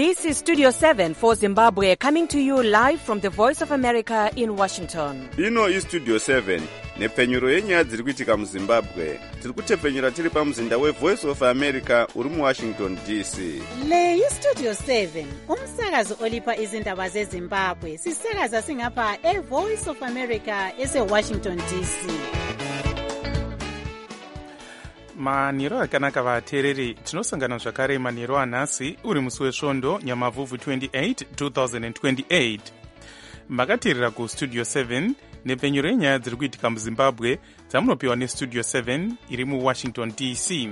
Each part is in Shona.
This is Studio 7 for Zimbabwe, coming to you live from the Voice of America in Washington. Ino is Studio 7 nepfenyuro yenyaya dziri kuitika muZimbabwe. Tiri kutepfenyura tiri pamuzinda weVoice of America uri muWashington DC. Le iStudio 7 umsakazo olipa izindaba zeZimbabwe. Sisakaza singapha eVoice of America eseWashington DC. manheru akanaka vateereri, tinosangana zvakare manheru anhasi uri musi wesvondo nyamavhuvhu 28 2028. makateerera kustudio 7 nepfenyuro yenyaya dziri kuitika muZimbabwe dzamunopiwa nestudio 7 iri muWashington DC.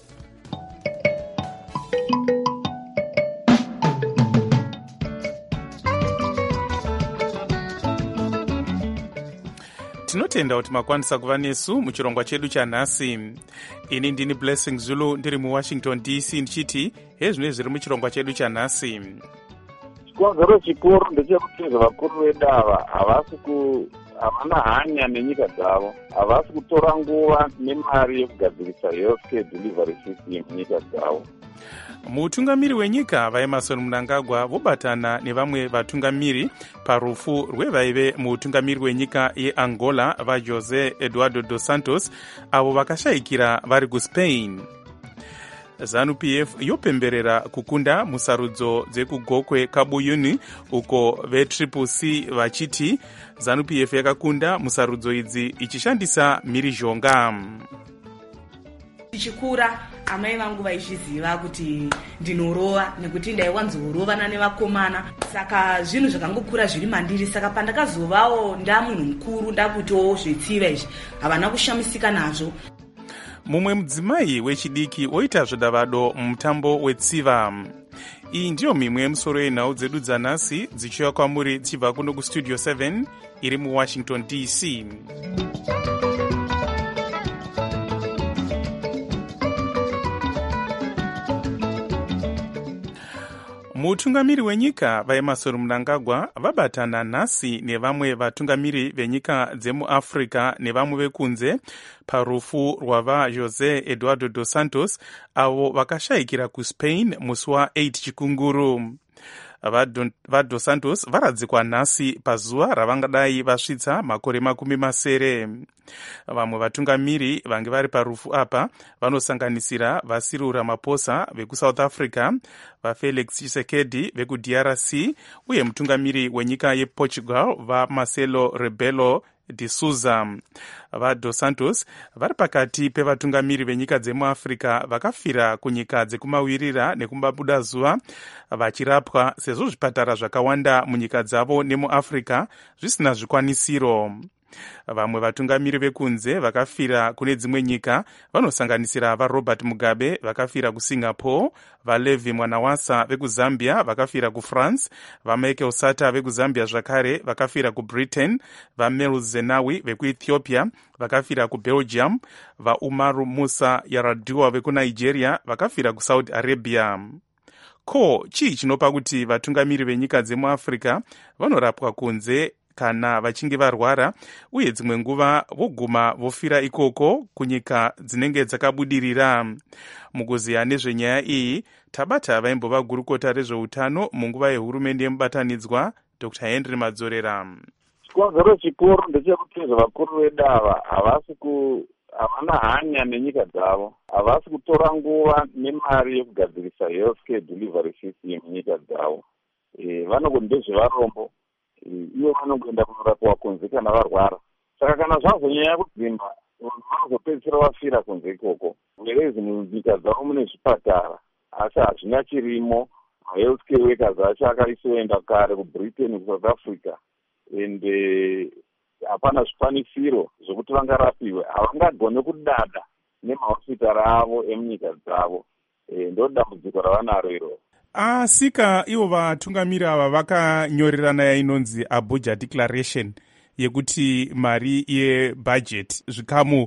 tinotenda kuti makwanisa kuva nesu muchirongwa chedu chanhasi. ini ndini Blessing Zulu ndiri muWashington DC ndichiti hezvino zviri muchirongwa chedu chanhasi. chikonzero chikuru ndechekuti vakuru vedu ava havana hanya nenyika dzavo, havasi kutora nguva nemari yekugadzirisa healthcare delivery system munyika dzavo. mutungamiri wenyika vaEmmerson Mnangagwa vobatana nevamwe vatungamiri parufu rwevaive mutungamiri wenyika yeAngola vaJosé Eduardo dos Santos avo vakashayikira vari kuSpain. ZANU-PF yopemberera kukunda musarudzo dzekugokwe kabuyuni uko veCCC vachiti ZANU-PF yakakunda musarudzo idzi ichishandisa mhirizhonga. Tichikura amai vangu vaizviziva kuti ndinorova nekuti ndaiwanzorovana nevakomana, saka zvinhu zvakangokura zviri mandiri. Saka pandakazovawo ndamunhu mukuru ndakutiwo zvetsiva izvi havana kushamisika nazvo. mumwe mudzimai wechidiki oita zvedavado mumutambo wetsiva. iyi ndiyo mimwe yemusoro yenhau dzedu dzanhasi dzichiuya kwamuri dzichibva kuno kustudio 7 iri muWashington DC. mutungamiri wenyika vaEmmerson Mnangagwa vabatana nhasi nevamwe vatungamiri venyika dzemuAfrica nevamwe vekunze parufu rwavaJosé Eduardo dos Santos avo vakashayikira kuSpain musi wa8 chikunguru. vaDos Santos varadzikwa nhasi pazuva ravangadai vasvitsa makore 70. vamwe vatungamiri vange vari parufu apa vanosanganisira vaCyril Ramaphosa vekuSouth Africa, vaFelix Tshisekedi vekuDRC uye mutungamiri wenyika yePortugal vaMarcelo Rebelo de Sousa. vaDos Santos vari pakati pevatungamiri venyika dzemuAfrica vakafira kunyika dzekumawirira nekumabuda zuva vachirapwa sezvo zvipatara zvakawanda munyika dzavo nemuAfrica zvisina zvikwanisiro. vamwe vatungamiri vekunze vakafira kune dzimwe nyika vanosanganisira vaRobert Mugabe vakafira kuSingapore, vaLevi Mwanawasa vekuzambia vakafira kuFrance, vaMichael Sata vekuzambia zvakare vakafira kuBritain, vaMeles Zenawi vekuEthiopia vakafira kuBelgium, vaUmaru Musa Yar'Adua vekunigeria vakafira kuSaudi Arabia. ko chii chinopa kuti vatungamiri venyika dzemuAfrica vanorapwa kunze kana vachinge varwara uye dzimwe nguva voguma vofira ikoko kunyika dzinenge dzakabudirira? mukuziya nezvenyaya iyi tabata vaimbova gurukota rezveutano munguva yehurumende yemubatanidzwa Dr. Henry Madzorera. chikonzero chikuru ndechekuti vakuru vedu ava havana hanya nenyika dzavo, havasi kutora nguva nemari yekugadzirisa healthcare delivery system munyika dzavo. ndezvevarombo ivo vanongoenda kunorapiwa kunze kana varwara. Saka kana zvazonyanya kudzimba vanozopedzisira vafira kunze ikoko. Verezi munyika dzavo mune zvipatara asi hazvina chirimo. Healthcare workers acho akaisoenda kare kuBritain kuSouth Africa ende hapana zvikwanisiro zvokuti vangarapiwe. Havangagone kudada nemahosipitari avo emunyika dzavo. ndo dambudziko ravanaro iro. asika ivo vatungamiri ava vakanyorerana yainonzi Abuja Declaration yekuti mari yebudget zvikamu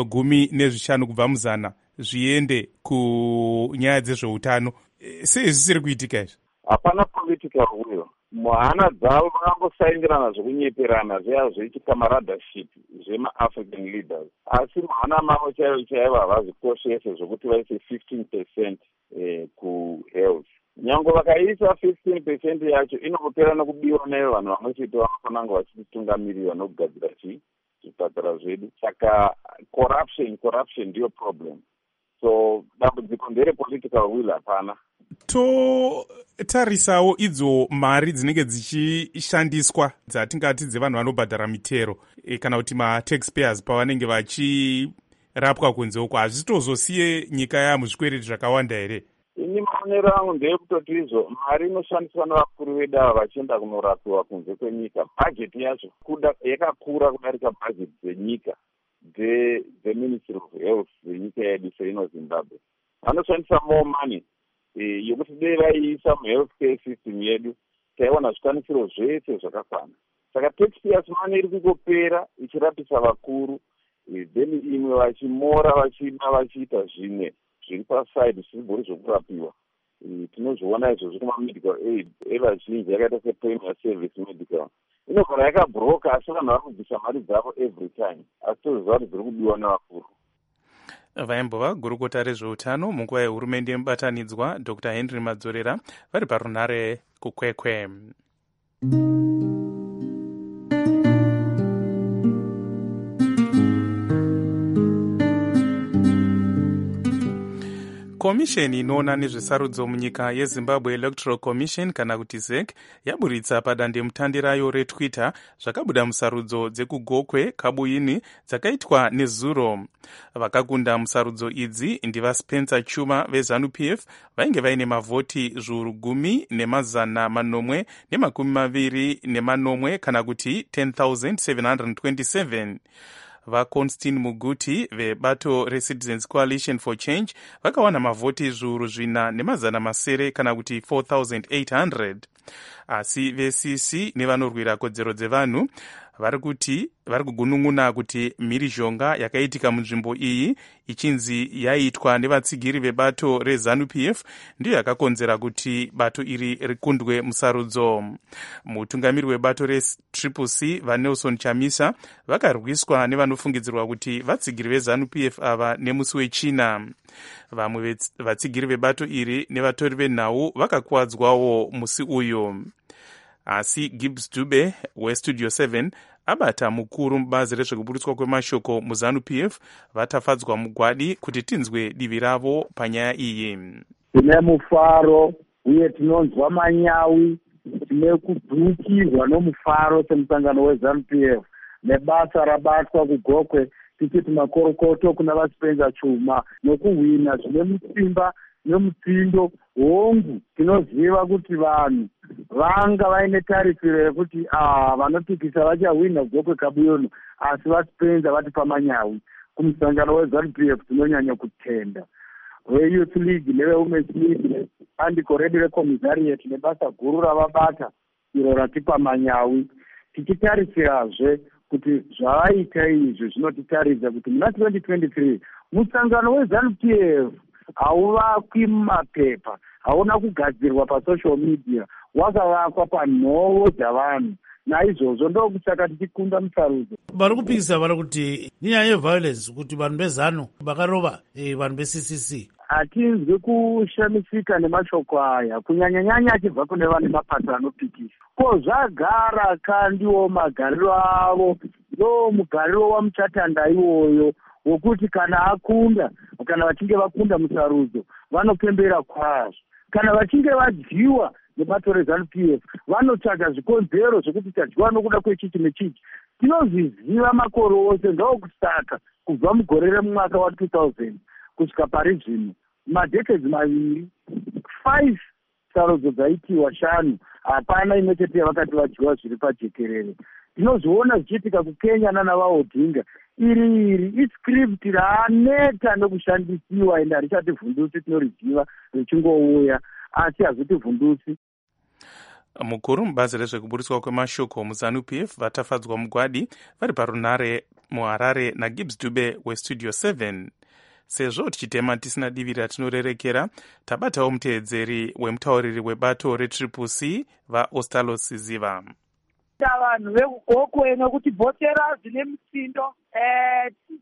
15 kubva muzana zviende kunyaya dzezveutano. sei zvisiri kuitika izvi? Hapana political will. muhana dzavo vakangosaindirana zvekunyeperana zveya zvechikamaradaship zvemaAfrican leaders, asi muhana mavo chaivo chaivo havazvikoshese zvokuti vaise 15% kuhealth. nyange vakaisa 15% yacho inopera nekubiwa nevanhu vamwe chete vanofananga vachititungamirira vanogadzira zvipatara zvedu. Saka corruption ndiyo problem. So dambudziko nderepolitical will hapana. Totarisawo idzo mari dzinenge dzichishandiswa dzatingati dzevanhu vanobhadhara mitero kana kuti mataxpayers pavanenge vachirapwa kunze uko, hazvitozosiye nyika yamuzvikwereti zvakawanda here? Ini maonero angu ndeyekutoti izvo mari inoshandiswa nevakuru vedu ava vachienda kunorapiwa kunze kwenyika, bhajeti yacho yakakura kudarika bhajeti dzenyika dzeministry of health dzenyika yedu seino Zimbabwe. Vanoshandisa more money yokuti dei vaiisa muhealthcare system yedu taiwana zvikwanisiro zvese zvakakwana. Saka taxpayers money iri kungopera ichirapisa vakuru, then imwe vachimora vachida vachiita zvimwe zviri paside zvisibori zvokurapiwa. Tinozviona izvozvo kumamedical aid evazhinji yakaita sepremier service medical inogara yakabhuroka, asi vanhu vari kubvisa mari dzavo every time, asi toziva kuti dziri kudiwa nevakuru. Vaimbova gurukota rezveutano munguva yehurumende yemubatanidzwa Dr. Henry Madzorera vari parunare kukwekwe. Komisheni inoona nezvesarudzo munyika yeZimbabwe Electoral Commission kana kuti ZEC yaburitsa padandemutande rayo reTwitter zvakabuda musarudzo dzekugokwe Kabuyini dzakaitwa nezuro. Vakakunda musarudzo idzi ndiva Spencer Chuma veZANU-PF vainge vaine mavhoti 10,820 kana kuti 10,727. VaConstin Muguti vebato reCitizens Coalition for Change vakawana mavhoti 4,900 kana kuti 4,800. Asi veCC nevanorwira kodzero dzevanhu vari kugunun'una kuti mhirizhonga yakaitika munzvimbo iyi ichinzi yaitwa nevatsigiri vebato reZANU-PF ndiyo yakakonzera kuti bato iri rikundwe musarudzo. Mutungamiri webato reCCC vaNelson Chamisa vakarwiswa nevanofungidzirwa kuti vatsigiri veZANU-PF ava nemusi wechina. Vamwe vatsigiri vebato iri nevatori venhau vakakuwadzwawo musi uyu. Asi Gibbs Dube weStudio 7 abata mukuru mubazi rezvekuburitswa kwemashoko muZANU-PF vatafadzwa mugwadi kuti tinzwe divi ravo panyaya iyi. Tine mufaro uye tinonzwa manyawi, tine kudhukirwa nomufaro semusangano weZANU-PF nebasa rabatwa kugokwe tichiti makorokoto kuna vaSpencer Chuma nokuhwina zvine musimba nemutsindo hongu. Tinoziva kuti vanhu vanga vaine tarisiro yekuti vanopikisa vachahwina kugokwe Kabuyini, asi vaSpencer vati pamanyawi. Kumusangano weZANU-PF tinonyanya kutenda veYouth League neveWomen's League bandiko redu recommissariat nebasa guru ravabata iro ratipa manyawi, tichitarisirazve kuti zvavaita izvi zvinotitaridza kuti muna 2023 musangano weZANU-PF hauvakwi mumapepa, hauna kugadzirwa pasocial media, wakavakwa panhoo dzavanhu. Naizvozvo ndokusaka tichikunda musarudzo. Vari kupikisa vari kuti inyaya yeviolence kuti vanhu vezanu vakarova vanhu veCCC. Hatinzwi kushamisika nemashoko aya kunyanyanyanya achibva kune vane mapato anopikisa. Ko zvagara kandiwo magariro avo ndo mugariro wamuchatanda iwoyo wokuti kana akunda, kana vachinge vakunda musarudzo vanopembera kwazvo. Kana vachinge vadyiwa nebato reZANU-PF vanotsvaga zvikonzero zvokuti tadyiwa nokuda kwechichi nechichi. Tinozviziva makore ose, ndokusaka kubva mugore remwaka wa2000 kusvika pari zvino madhekedzi maviri 5 sarudzo dzaitiwa 5, hapana imwe chete yavakati vadyiwa zviri pajekerere. Tinozviona zvichiitika kuKenya nanavaOdinga. Iri iscript raaneta nokushandisiwa ende harichati vhundusi, tinoriziva richingouya asi hazviti vhundusi. Mukuru mubazi rezvekuburitswa kwemashoko muZANU-PF vatafadzwa mugwadi vari parunare muHarare naGibbs Dube weStudio 7. Sezvo tichitema tisina divi ratinorerekera, tabatawo muteedzeri wemutauriri webato reCCC vaOstalos Ziva. Vanhu vekugokwe nokuti bhotera zvine mutsindo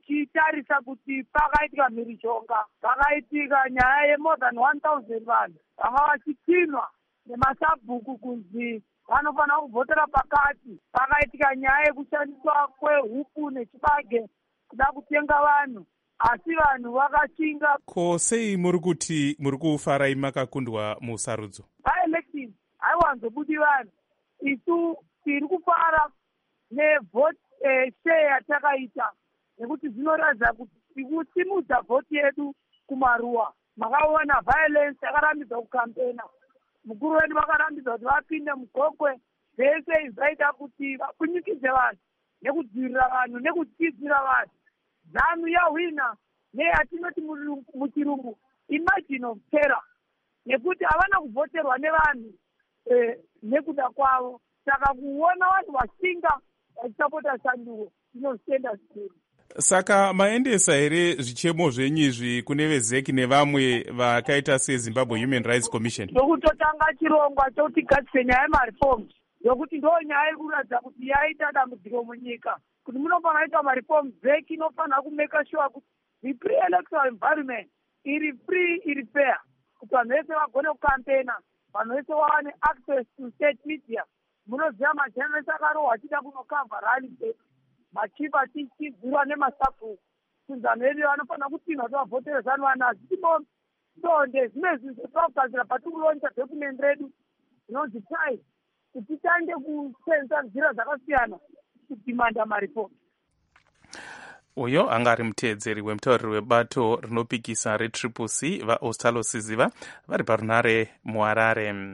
tichitarisa kuti pakaitika mhirizhonga, pakaitika nyaya ye more than 1,000 vanhu vanga vachipinwa nemasabhuku kunzi vanofanira kuvhotera pakati, pakaitika nyaya yekushandiswa kwehupu nechibage kuda kutenga vanhu, asi vanhu vakachinga. Ko sei muri kuti muri kufarai makakundwa musarudzo? Vaelection haiwanzobudi vanhu, isu tiri kufara nevhoti share yatakaita, nekuti zvinoratidza kuti tikusimudza vhoti yedu kumaruwa. Makaona violence yakarambidza kukampena, mukuru wedu vakarambidza kuti vapinde mugogwe, zvese zvaita kuti vapunyikidze vanhu nekudzivirira vanhu nekutyizira vanhu. ZANU yahwina neyatinoti muchirungu imagine of terror, nekuti havana kuvhoterwa nevanhu nekuda kwavo. Saka kuona vanhu vashinga vachisapota sanduko inostenda zvikuru. Saka maendesa here zvichemo zvenyu izvi kune vezeki nevamwe vakaita seZimbabwe Human Rights Commission? Ndokutotanga chirongwa chokutigadzise nyaya yemareforms, yokuti ndo nyaya iri kuratidza kuti yaita dambudziko munyika, kuti munofanira kuita mareforms. Zeki inofanira kumeka sure kuti the pre-electoral environment iri free, iri fair, kuti vanhu vese vagone kukampena, vanhu vese vawane access to state media. Munoziva majournalist akarohwa achida kunokavha rally dzedu, machief achidzirwa nemasabhuku, kunzi vanhu vedu vanofanira kupinwa kuti vavhotere ZANU vanazi. Ndonde zvimwe zvinhu zvatakugadzira patikuloncha document redu rinonzi try kuti titange kusenza nzira dzakasiyana kudhimanda marifomu. Uyo anga ari muteedzeri wemutauriri webato rinopikisa reTCCC vaOstalo Siziva vari parunare muHarare.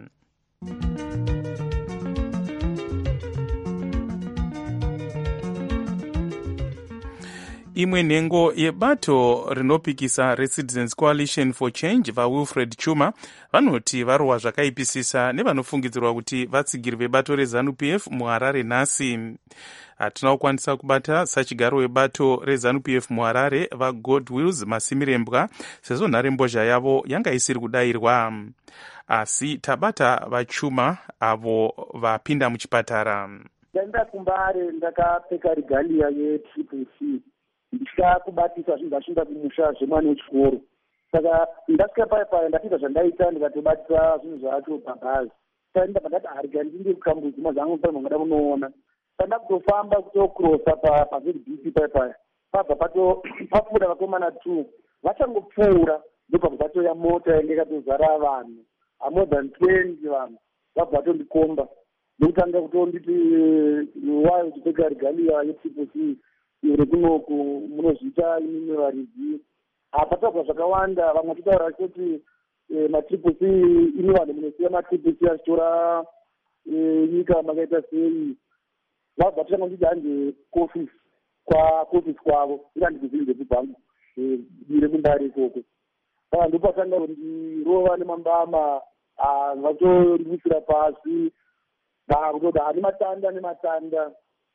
Imwe nhengo yebato rinopikisa reCitizens Coalition for Change vaWilfred Chuma vanoti varohwa zvakaipisisa nevanofungidzirwa kuti vatsigiri vebato reZANU-PF muHarare nhasi. Hatina kukwanisa kubata sachigaro webato reZANU-PF muHarare vaGodwills Masimirembwa sezvo nharembozha yavo yanga isiri kudayirwa, asi tabata vaChuma avo vapinda muchipatara. Ndaenda kuMbare ndakapfeka regalia yeTCCC ndichakubatisa zvinhu zvashinda kumusha zvemwana wechikoro. Saka ndasvika paya ndapinda zvandaita ndikatobatisa zvinhu zvacho pabhazi. Taenda pandati regalia ndinde kukambuzi mazangu paya mangada munoona. Tanda kutofamba kutokrosa pavhidhisi paya pabva papfuura vakomana 2 vachangopfuura ndopabva patoya mota yange ikatozara vanhu more than 20 vanhu vabva vatondikomba ndokutanga kutonditi wayo kupfeka regalia yeTCCC rekunoku munozviita imwe varidzi. Pataurwa zvakawanda, vamwe vachitaura kuti maTCCC ine vanhu munosiya maTCCC achitora nyika makaita sei. Vabva tanga nditi hande kuofisi kwavo irandikuzvinhu zvekubhangu dire kuMbare ikoko. Saka ndopatanga kundirova nemambama vatorwisira pasi kutoda nematanda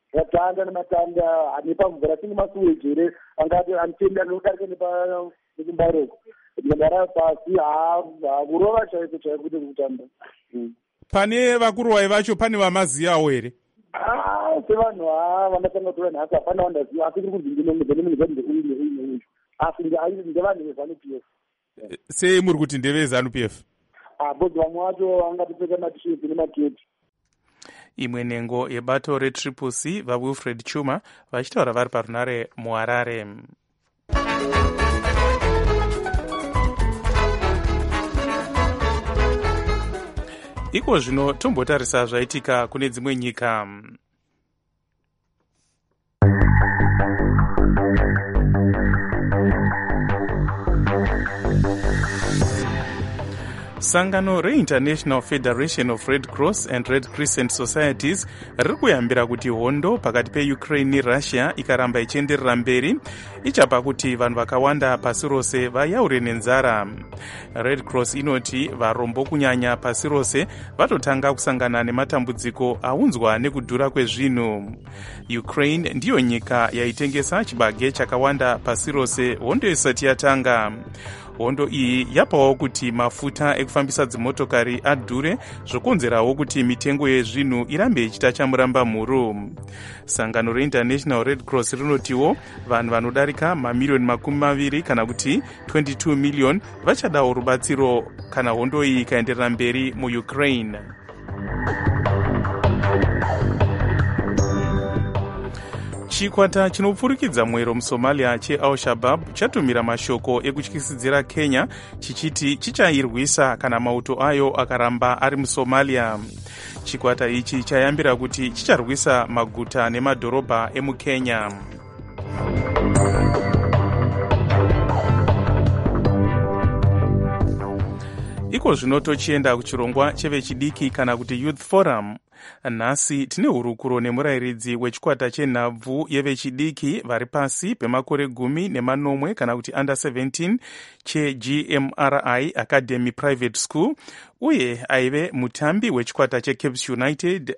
ane pamvura tinge masuweji here angati anitenda anodarika nekumbareko ndikagara pasi kurova chaiko kuti kutamba. Pane vakurovai vacho pane vamaziyawo here? Sevanhu vandatanga kutora nhasi hapana vandaziva, asi tiri kuzindinemunhu uyu asi ndevanhu veZANU-PF. Sei muri kuti ndeve ZANU-PF? Bhodhi vamwe vacho vangatopfeka matisheti nemaketi. Imwe nhengo yebato reTCCC vaWilfred Chuma vachitaura vari parunare muHarare. Iko zvino tombotarisa zvaitika kune dzimwe nyika. Sangano reInternational Federation of Red Cross and Red Crescent Societies riri kuyambira kuti hondo pakati peUkraine neRussia ikaramba ichienderera mberi ichapa kuti vanhu vakawanda pasi rose vayaure nenzara. Red Cross inoti varombo kunyanya pasi rose vatotanga kusangana nematambudziko aunzwa nekudhura kwezvinhu. Ukraine ndiyo nyika yaitengesa chibage chakawanda pasi rose hondo isati yatanga. Hondo iyi yapawo kuti mafuta ekufambisa dzimotokari adhure zvokonzerawo kuti mitengo yezvinhu irambe ichita chamuramba mhuru. Sangano reInternational Red Cross rinotiwo vanhu vanodarika africa mamiliyoni 20 kana kuti 22 miliyoni vachadawo rubatsiro kana hondo iyi ikaenderera mberi muukraine. chikwata chinopfurikidza mwero musomalia cheal-shabab chatumira mashoko ekutyisidzira kenya chichiti chichairwisa kana mauto ayo akaramba ari musomalia. chikwata ichi chayambira kuti chicharwisa maguta nemadhorobha emukenya. iko zvino tochienda kuchirongwa chevechidiki kana kuti youth forum. nhasi tine hurukuro nemurayiridzi wechikwata chenhabvu yevechidiki vari pasi pemakore 18 kana kuti under 17 chegmri academy private school uye aive mutambi wechikwata cheCapes United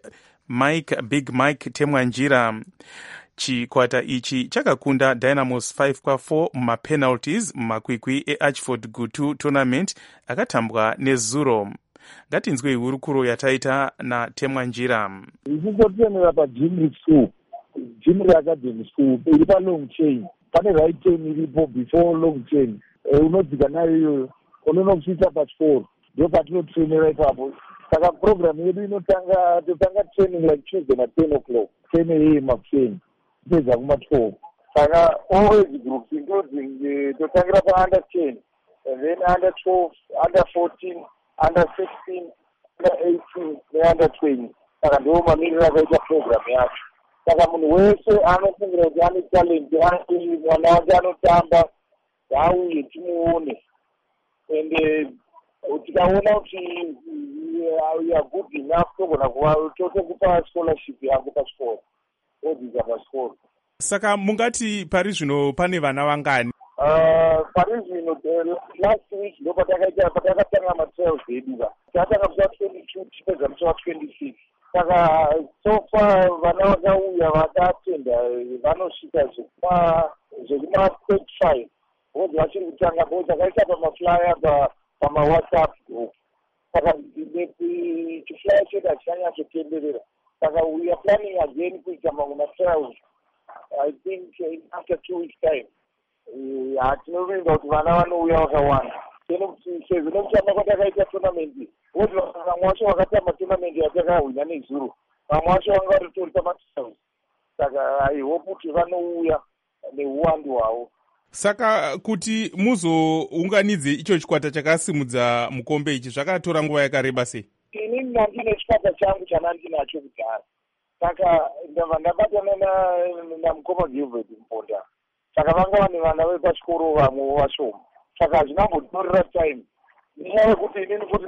Big Mike Temwanjira. chikwata ichi chakakunda Dynamos 5-4 mumapenalties mumakwikwi eAchford Gutu tournament akatambwa nezuro. ngatinzwe hurukuro yataita naTemwanjira. Ndikutotemera paJimri School, Jimri Academy School, iri paLong Chain. Pane right chain iripo before Long Chain. Unodzika nayo iyoyo, unoona kusvika pa4. Ndio patinotrainera ipapo. Saka program yedu totanga training like Tuesday na 10 o'clock. 10 a.m. makuseni. Kupedza kuma12. Saka always groups including totangira pa under 10, and then under 12, under 14, under 16, under 18, under 20. Saka ndiwo mamiriro akaita program yacho. Saka munhu wese anofungira kuti ane talent yake, mwana wake anotamba, ngauye timuone. And tikaona kuti you are good enough togona totokupa scholarship yako pachikoro. Odzidza pachikoro. Saka mungati pari zvino pane vana vangani? Pari zvino last week ndo patakatanga matrials edu ka. Tatanga kuva 22 tipedza musi wa26. Saka so far vana vakauya vakatenda vanosvika zvekuma 35. Vodzi vachiri kutanga bo takaisa pamaflyer pamawhatsapp group. Saka chiflyer chedu hachanyatsotenderera. Saka we are planning again kuita mamwe matrials. I think after 2 weeks time. Tinorinda kuti vana vanouya vakawanda. Zvinotamba kwatakaita tournament. Voti vamwe vacho vakatamba tournament yatakahwina nezuro. Vamwe vacho vanga varitorita matrials. Saka I hope kuti vanouya neuwandu hwavo. Saka kuti muzounganidze icho chikwata chakasimudza mukombe ichi zvakatora nguva yakareba sei? Inini ndine chikwata changu chanandinacho kudhara. Saka ndabva ndabatana namukoma Gilbert Mponda. Saka vanga vane vana vepachikoro vamwe vashoma. Saka hazvinambotorera time. Nenyaya yekuti inini futi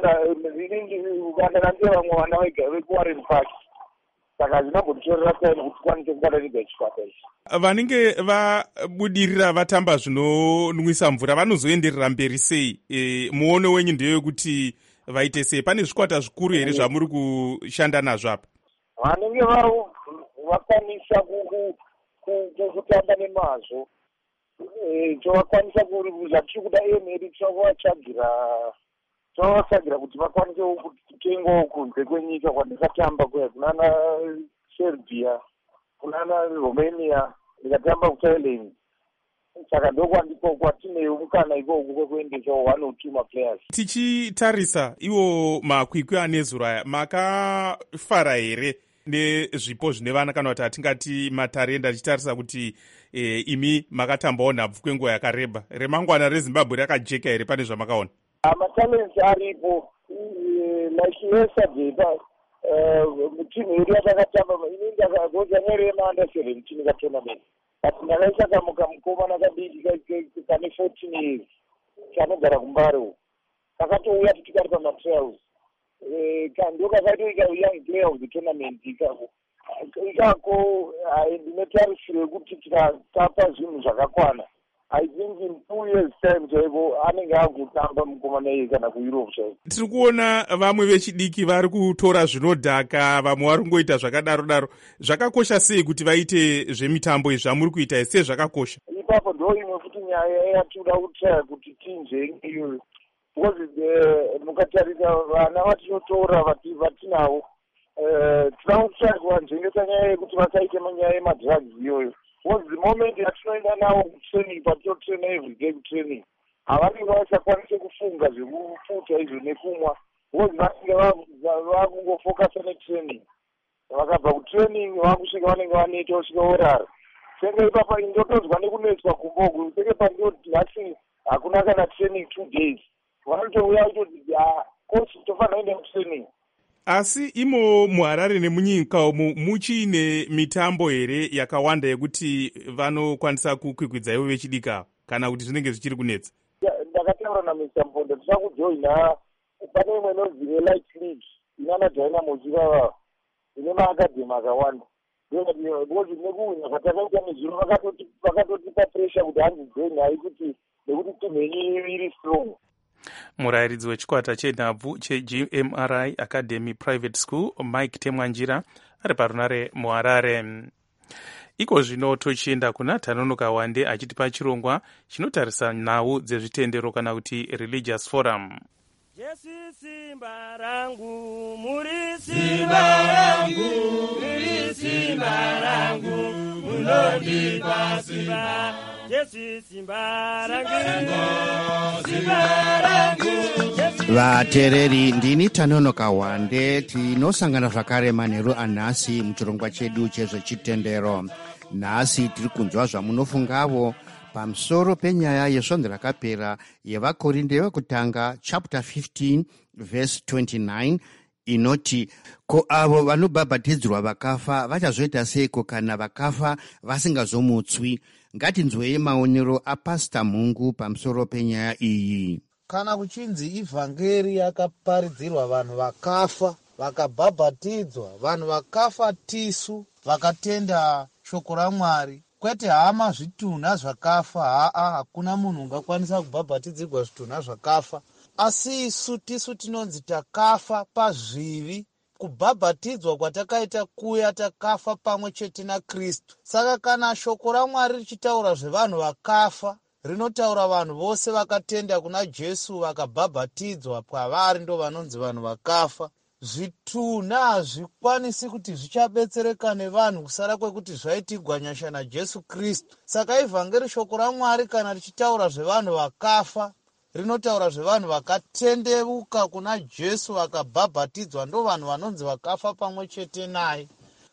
ndandira vamwe vana vekuWarren Park. Saka hazvinambotorera time kuti kwanise kubatanidza chikwata ichi. Vanenge vabudirira vatamba zvinonwisa mvura vanozoenderera mberi sei? Muono wenyu ndeyekuti vaite sei? Pane zvikwata zvikuru here zvamuri kushanda nazvo apa? Vanenge vakwanisa kutamba nemazvo. Tovakwanisa zvatiri kuda emeri tovavatsvagira kuti vakwanise kutengawo kunze kwenyika kwandikatamba kuya kunana Serbia, kunana Romania, ndikatamba kuThailand. Saka ndokwandiko kwatine mukana ikoko kwekuendesa 1 or 2 maplayers. Tichitarisa iwo makwikwi anezuro aya, makafara here nezvipo zvine vana kana kuti hatingati matarenda, tichitarisa kuti imi makatambawo nhabvu kwenguva yakareba? Remangwana reZimbabwe rakajeka here? Pane zvamakaona? Matalents aripo, like yesterday timu yedu yatakatamba ini ndakagoza nerema under 17 katournament. But ndakaisa kamukomana kadiki kane 14 years kanogara kuMbare uko. Kakatouya tikari pamatrials. Ndokakaitoika young player of the tournament ikako. Ikako ndinotarisire kuti tikatapa zvinhu zvakakwana. I think in 2 years time chaiko anenge akutamba mukomana iye kana kuEurope chaiko. Tiri kuona vamwe vechidiki vari kutora zvinodhaka, vamwe vari kungoita zvakadaro. Zvakakosha sei kuti vaite zvemitambo izvi zvamuri kuita sei zvakakosha? Ipapo ndo imwe futi nyaya yatinoda kutraya kuti tinje iyoyo. Because mukatarisa vana vatinotora vatinavo tinoda kutraya kuvanzvengesa nyaya yekuti vasaite manyaya yemadrugs iyoyo. Because moment yatinoenda nawo kutraining patinotraina everyday kutraining havanenge vasakwanise kufunga zvekupfuta izvo nekumwa because vanenge vakungofokasa netraining. Vakabva kutraining vakusvika vanenge vaneta kusvika orara. Senge ipapa ndotozwa nekunetswa kumbogu senge pandoti nhasi hakuna kana training 2 days. Vanotouya kutoti kosi tofanira kuenda kutraining. Asi imo muHarare nemunyika umu muchine mitambo here yakawanda yekuti vanokwanisa kukwikwidza ivo vechidika kana kuti zvinenge zvichiri kunetsa? Ndakataura naMr. Mponda tisa kujoina pane imwe inonzi Light League inana Dynamo chivava ine maakadhemi akawanda. Because nekuwina kwatakaita nezvino vakatotipa pressure kuti handijoina haikuti nekuti timu yenyu iri strong. Murayiridzi wechikwata chenhabvu cheGMRI Academy Private School Mike Temwanjira ari parunare muHarare. Iko zvino tochienda kuna Tanonoka Wande achitipa chirongwa chinotarisa nhau dzezvitendero kana kuti Religious Forum. Jesu simba rangu, muri simba rangu, muri simba rangu, munondipa simba. Jesu simba rangu, simba rangu. Vatereri, ndini Tanonoka Wande, tinosangana zvakare manheru anhasi muchirongwa chedu chezvechitendero. Nhasi tiri kunzwa zvamunofungavo pamusoro penyaya yesvondo rakapera yevakorinde vekutanga chapter 15 verse 29 inoti, ko avo vanobhabhatidzirwa vakafa vachazoita seiko kana vakafa vasingazomutswi? Ngatinzwei maonero aPastor Mungu pamusoro penyaya iyi. Kana kuchinzi ivhangeri yakaparidzirwa vanhu vakafa vakabhabhatidzwa, vanhu vakafa tisu vakatenda shoko raMwari, kwete hama zvitunha zvakafa. Hakuna munhu ungakwanisa kubhabhatidzirwa zvitunha zvakafa, asi isu tisu tinonzi takafa pazvivi. Kubhabhatidzwa kwatakaita kuya takafa pamwe chete naKristu. Saka kana shoko raMwari richitaura zvevanhu vakafa, rinotaura vanhu vose vakatenda kuna Jesu vakabhabhatidzwa kwavari ndo vanonzi vanhu vakafa. Zvitunha hazvikwanisi kuti zvichabetsereka nevanhu kusara kwekuti zvaitigwa nyasha naJesu Kristu. Saka ivhangeri shoko raMwari kana richitaura zvevanhu vakafa, rinotaura zvevanhu vakatendeuka kuna Jesu vakabhabhatidzwa, ndo vanhu vanonzi vakafa pamwe chete naye.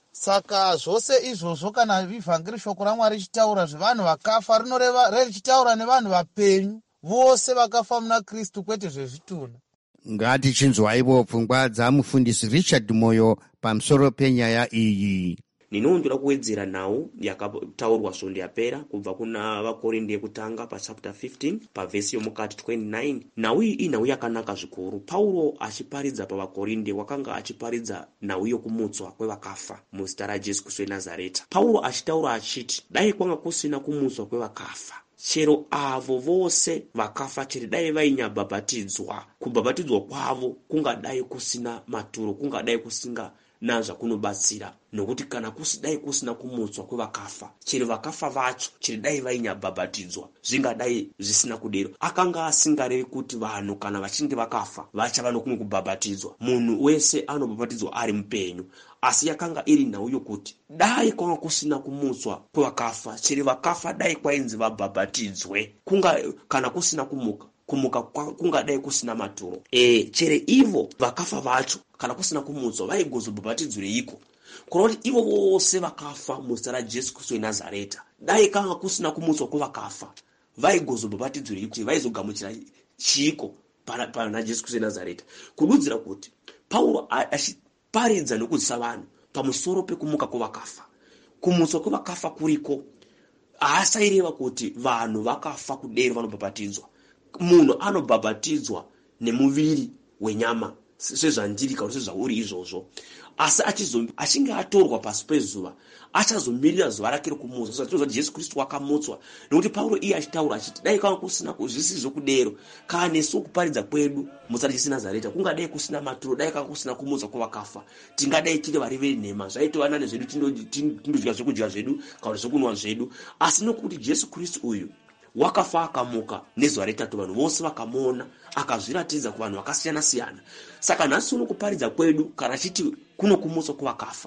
Saka zvose izvozvo kana ivhangeri shoko raMwari richitaura zvevanhu vakafa, rinoreva richitaura nevanhu vapenyu vose vakafa muna Kristu, kwete zvezvitunha. Ngatichinzwaivo pfungwa dzamufundisi Richard Moyo pamusoro penyaya iyi. Ndinoda kuwedzera nhau yakataurwa svondo yapera kubva kuna vakorinde yekutanga pachapter 15 pavhesi yomukati 29. Nhau iyi inhau yakanaka zvikuru. Pauro achiparidza pavakorinde wakanga achiparidza nhau yokumutswa kwevakafa muzita raJesu Kristu weNazareta. Pauro achitaura achiti, dai kwanga kusina kumutswa kwevakafa, chero avo vose vakafa chero dai vainyabhabhatidzwa, kubhabhatidzwa kwavo kungadai kusina maturo, kungadai kusinga nazvakunobatsira, nokuti kana kusidai kusina kumutswa kwevakafa, chero vakafa vacho chero dai vainyabhabhatidzwa zvingadai zvisina kudero. Akanga asingarevi kuti vanhu kana vachinge vakafa vachava nokumwe kubhabhatidzwa. Munhu wese anobhabhatidzwa ari mupenyu. Asi yakanga iri nhau yokuti dai kwanga kusina kumutswa kwevakafa, chero vakafa dai kwainzi vabhabhatidzwe, kana kusina kumuka kungadai kusina maturo. Chere ivo vakafa vacho kana kusina kumutswa vaigozobhabhatidzwireiko? Kuroti ivo vose vakafa muzita raJesu Kristu weNazareta, dai kanga kusina kumutswa kwevakafa vaigozobhabhatidzwireiko? Vaizogamuchira chiko pana Jesu Kristu weNazareta? Kududzira kuti Pauro achiparidza nokudzisa vanhu pamusoro pekumuka kwevakafa. Kumutswa kwevakafa kuriko, haasaireva kuti vanhu vakafa kudero vanobhabhatidzwa. Munhu anobhabhatidzwa nemuviri wenyama sezvandiri kana sezvauri izvozvo, asi achinge atorwa pasi pezuva achazomirira zuva rake rokumutswa. Saka tinoziva kuti Jesu Kristu wakamutswa, nokuti Pauro iye achitaura achiti dai kanga kusina zvisizvo kudero, kana nesu kuparidza kwedu muzita raJesu Nazareta kungadai kusina maturo, dai kanga kusina kumutswa kwevakafa, tingadai tiri vari venhema, zvaitova nane zvedu tindodya zvekudya zvedu kana zvekunwa zvedu. Asi nokuti Jesu Kristu uyu wakafa akamuka nezuva retatu, vanhu vose vakamuona, akazviratidza kuvanhu vakasiyana siyana. Saka nhasi uno kuparidza kwedu kana chiti kuno kumutswa kwevakafa,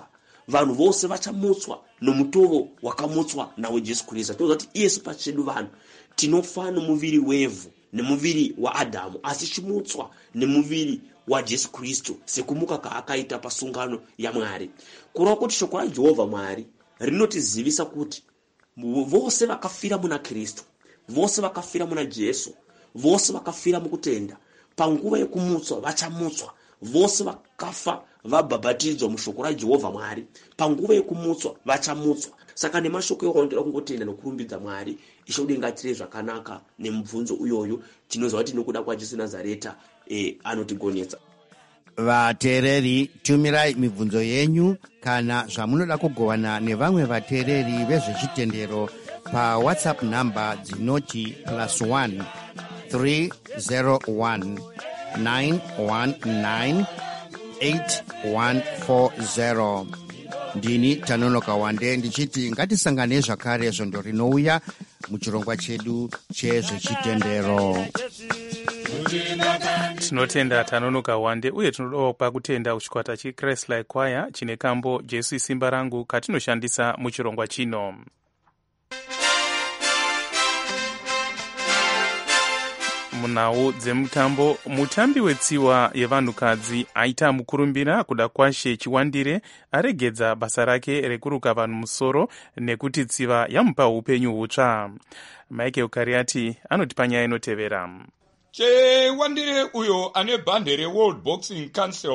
vanhu vose vachamutswa nomutovo wakamutswa nawo Jesu Kristu. Toza kuti iyesu pachedu vanhu tinofa nomuviri wevhu nemuviri waAdhamu, asi chimutswa nemuviri waJesu Kristu sekumuka kaakaita pasungano yaMwari. Kureva kuti shoko raJehovha Mwari rinotizivisa kuti vose vakafira muna Kristu, vose vakafira muna Jesu, vose vakafira mukutenda, panguva yekumutswa vachamutswa. Vose vakafa vabhabhatidzwa mushoko raJehovha Mwari, panguva yekumutswa vachamutswa. Saka nemashoko ewaondera kungotenda nokurumbidza Mwari, ishodengatire zvakanaka nemubvunzo uyoyo. Tinoziva kuti nokuda kwaJesu Nazareta anotigonetsa. Vateereri, tumirai mibvunzo yenyu kana zvamunoda kugovana nevamwe vateereri vezvechitendero paWhatsApp namba dzinoti +1 301 919 8140. Ndini Tanonoka Wande ndichiti ngatisangane zvakare zvondo rinouya muchirongwa chedu chezvechitendero. Tinotenda Tanonoka Wande uye tinodawo pakutenda kuchikwata cheChristline Choir chine kambo Jesu isimba rangu katinoshandisa muchirongwa chino. Munhau dzemutambo, mutambi wetsiwa yevanhukadzi aita mukurumbira kuda kwaShe Chiwandire aregedza basa rake rekuruka vanhu musoro nekuti tsiva yamupa upenyu hutsva. Michael Kariati anoti panyaya inotevera. Chiwandire uyo ane bhande reWorld Boxing Council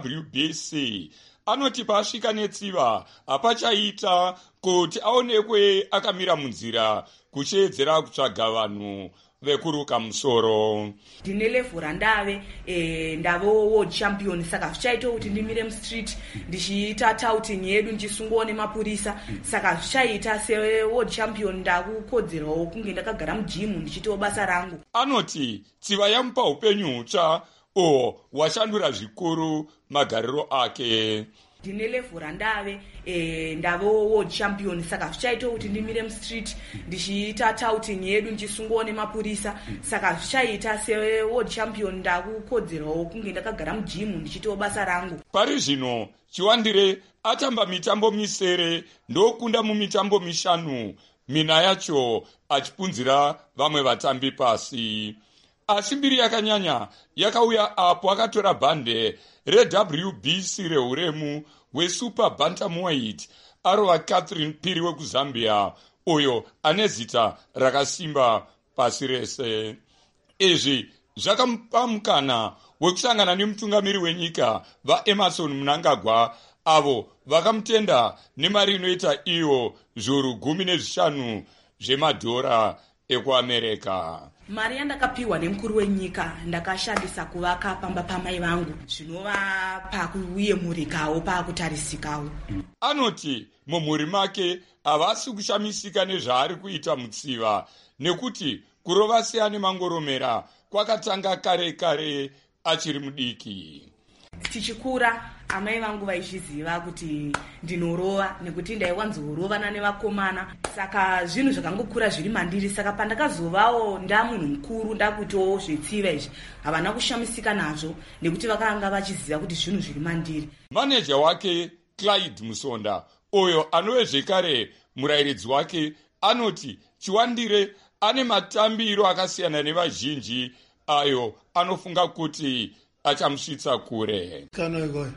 WBC anoti pasvika netsiva apachaita kuti aonekwe akamira munzira kuchiedzera kutsvaga vanhu vekuruka musoro. Ndine level randave ndave world champion, saka zvichaita kuti ndimire mustreet ndichiita touting yedu ndichisungwa nemapurisa. Saka zvichaita se world champion ndakukodzerawo kunge ndakagara mujim ndichitawo basa rangu. Anoti tsiva yamupa upenyu hutsva washandura zvikuru magariro ake. Ndine level randave ndave world champion, saka zvichaita kuti ndimire mustreet ndichiita touting yedu ndichisungwa nemapurisa. Saka zvichaita se world champion ndakukodzerawo kunge ndakagara mujim ndichitawo basa rangu. Pari zvino Chiwandire atamba mitambo misere ndokunda mumitambo mishanu, mina yacho achipunzira vamwe vatambi pasi. Asi mbiri yakanyanya yakauya apo akatora bhande reWBC reuremu weSuper Bantamweight arova Catherine Piri wekuZambia, uyo ane zita rakasimba pasi rese. Izvi zvakamupa mukana wekusangana nemutungamiri wenyika vaEmerson Mnangagwa, avo vakamutenda nemari inoita iyo zviuru 15 zvemadhora ekuAmerika. Mari yandakapiwa nemukuru wenyika ndakashandisa kuvaka pamba pamai vangu, zvinova pakuyemurikawo pakutarisikawo. Anoti mumhuri make havasi kushamisika nezvaari kuita mutsiva, nekuti kurova seane mangoromera kwakatanga kare kare achiri mudiki. Tichikura amai vangu vaizviziva kuti ndinorova nekuti ndaiwanzorovana nevakomana, saka zvinhu zvakangokura zviri mandiri. Saka pandakazovawo ndamunhu mukuru ndakuitawo zvetsiva izvi havana kushamisika nazvo nekuti vakanga vachiziva kuti zvinhu zviri mandiri. Maneja wake Clyde Musonda, uyo anove zvekare murayiridzi wake, anoti Chiwandire ane matambiro akasiyana nevazhinji ayo anofunga kuti achamusvitsa kure. Kanoigo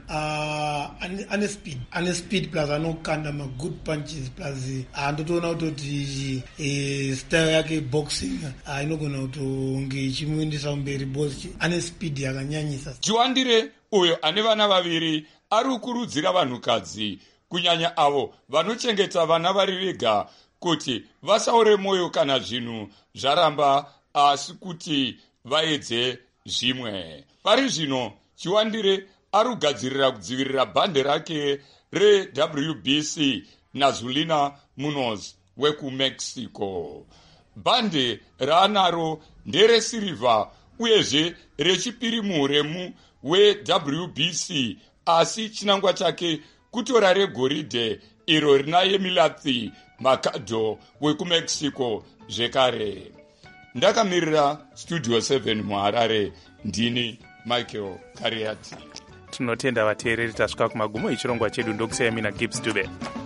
ane speed plus anokanda ma good punches plus andotoona kuti style yake boxing inogona kutonge ichimuendesa mberi bosi. Ane speed yakanyanyisa. Chiwandire uyo ane vana vaviri ari kukurudzira vanhukadzi kunyanya avo vanochengeta vana vari vega kuti vasaure mwoyo kana zvinhu zvaramba, asi kuti vaedze zvimwe. Pari zvino Chiwandire ari kugadzirira kudzivirira bhande rake reWBC naZulina Munoz wekuMexico. Bhande raanaro nderesirivha uyezve rechipiri muhuremu weWBC, asi chinangwa chake kutora regoridhe iro rina Yemilathi Mercado wekuMexico zvekare. Ndakamirira Studio 7 muHarare, ndini Michael Kariati. tinotenda vateereri tasvika kumagumo echirongwa chedu. Ndokusiyai mina Gibbs Dube.